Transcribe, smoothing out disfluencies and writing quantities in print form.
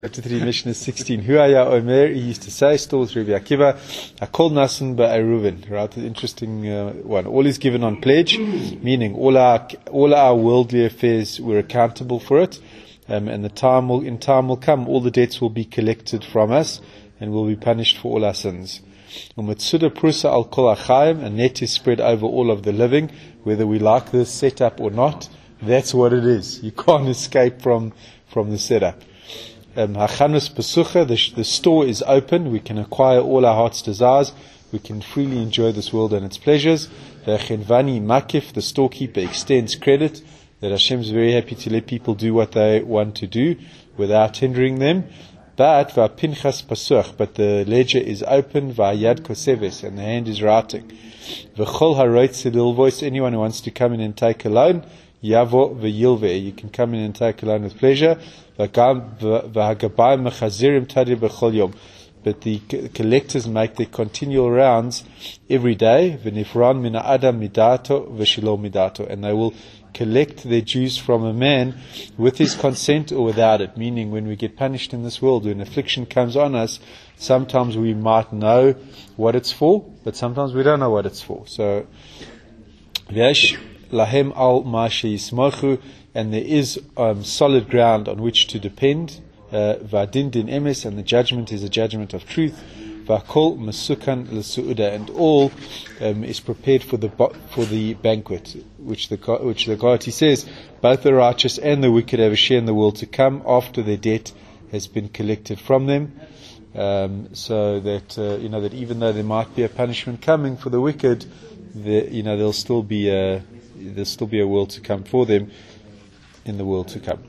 Chapter 3, Mishnah 16. Huaya Omer, he used to say, still with Rabbi Akiva, Hakol Nasan Ba'eruvin. Right, an interesting one. All is given on pledge, meaning all our worldly affairs, we're accountable for it. And in time will come, all the debts will be collected from us, and we'll be punished for all our sins. Umetsuda Prusa al Kol Achayim, a net is spread over all of the living, whether we like this setup or not. That's what it is. You can't escape from the setup. Hachanus Pesucha, the store is open. We can acquire all our heart's desires. We can freely enjoy this world and its pleasures. V'chenvani Makif, the storekeeper extends credit that Hashem is very happy to let people do what they want to do without hindering them. But V'apinchas Pasuch, but the ledger is open. V'ayad Koseves, and the hand is writing. V'chol haroitz lilvois, anyone who wants to come in and take a loan. Yavo v'yilve, you can come in and take a loan with pleasure. But the collectors make their continual rounds every day. And they will collect their dues from a man with his consent or without it. Meaning, when we get punished in this world, when affliction comes on us, sometimes we might know what it's for, but sometimes we don't know what it's for. So, Lahem al Mashi Yismochu, and there is solid ground on which to depend. Vadin din emes, and the judgment is a judgment of truth. Vakol masukan l'suuda, and all is prepared for the banquet, which the Gati says, both the righteous and the wicked have a share in the world to come after their debt has been collected from them. So that that even though there might be a punishment coming for the wicked, there'll still be a world to come for them in the world to come.